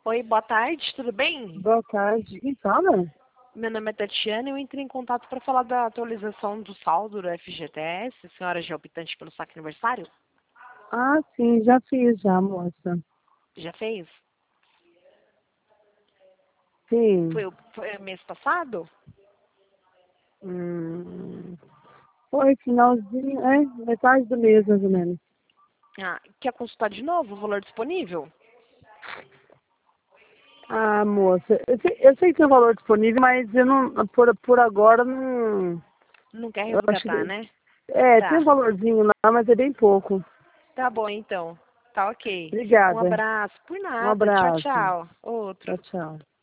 Oi, boa tarde, tudo bem? Boa tarde. Quem fala? Meu nome é Tatiana e eu entrei em contato para falar da atualização do saldo do FGTS. A senhora já é optante pelo saque aniversário? Ah, sim, já fiz já, moça. Já fez? Sim. Foi o mês passado? Hum, foi finalzinho, metade do mês, mais ou menos. Ah, quer consultar de novo o valor disponível? Ah, moça, eu sei que tem um valor disponível, mas eu não, por agora não. Não quer Eu acho resgatar, que. né? Tem um Tá, valorzinho lá, mas é bem pouco. tá bom então. Tá ok. Um Obrigada. abraço. Por Um nada. Tchau, abraço. tchau. Outro. Tchau, tchau.